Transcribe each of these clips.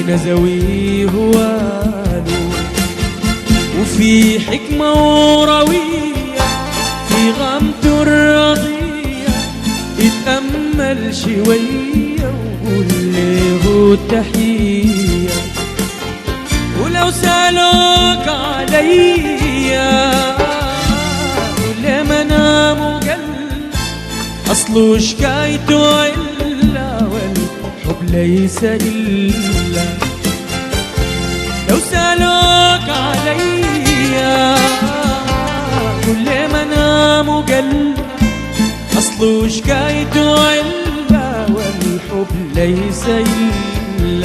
نزويه والو، وفي حكمة وروية في غمته الرضية، اتأمل شوية وقول له التحية. ولو سألوك عليا قول لي منام وقلب، أصله شكايته إلا والحب ليس إلا. لو سألوك عليا قول لي منام وقلب، أصله شكايته إلا والحب ليس إلا.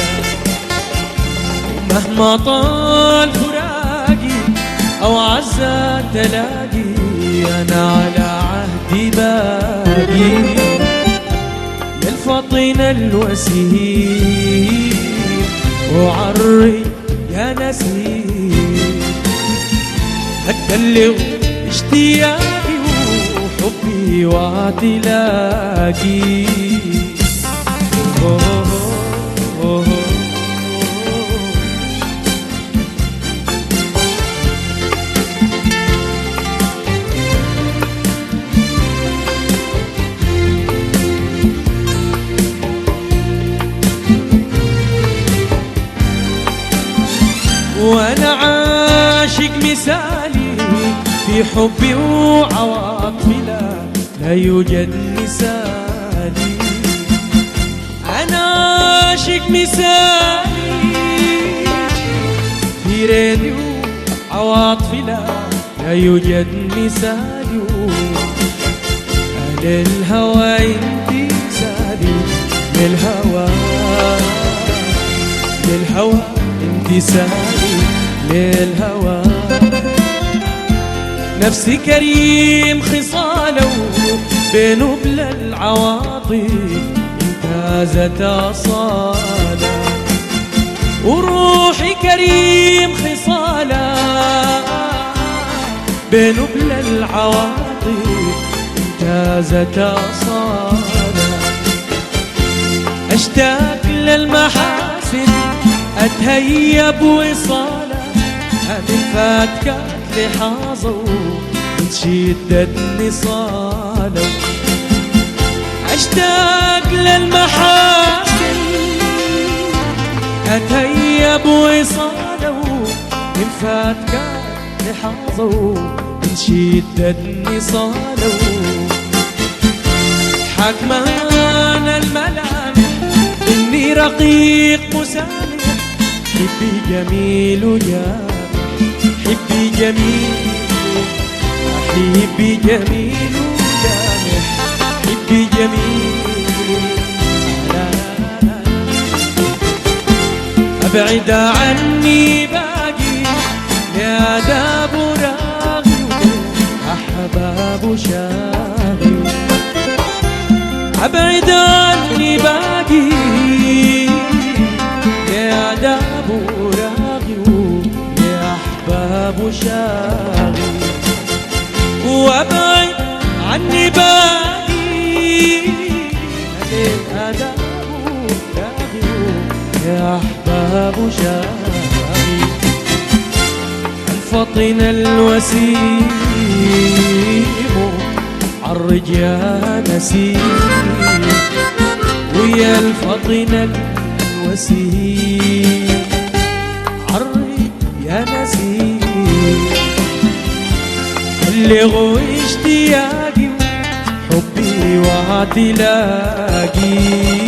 مهما طال فراقي أو عزة تلاقي، أنا على عهدي باقي يا الفطن الوسيم، وعري يا نسيم هتبلغ اشتياقي وحبي واعتلاقي. وأنا عاشق مثالي في حبي وعواطفي، لا يوجد مثالي. أنا عاشق مثالي في ريدي وعواطفي، لا يوجد مثالي. للهوى انتي سالي، للهوى انتسالي، للهوى نفسي كريم خصاله بينه بلا العواطف امتازت أصاله. وروحي كريم خصاله بينه بلا العواطف امتازت أصاله. أشتاق للمحاسن أتهيب وصاله، هذه فاتكة لحاظه من شدة نصاله. أشتاق للمحاسن أتهيب وصاله، من فاتكة لحاظه من شدة نصاله. حكمان الملامح إني رقيق مسامح، حبي جميل وجامح، حبي جميل، حبي جميل وجامح، حبي جميل. لا لا لا أبعد عني باقي لآداب راغي، أحباب شاغي. أبعد عني باقي لآداب راغي، لأحباب شاغي. وأبعد عني باقي لآداب راغي، لأحباب شاغي. الفطن الوسيم عرج يا نسيم، ويا الفطن الوسيم عرج يا نسيم. بلغ اشتياقي حبي واعتلاقي.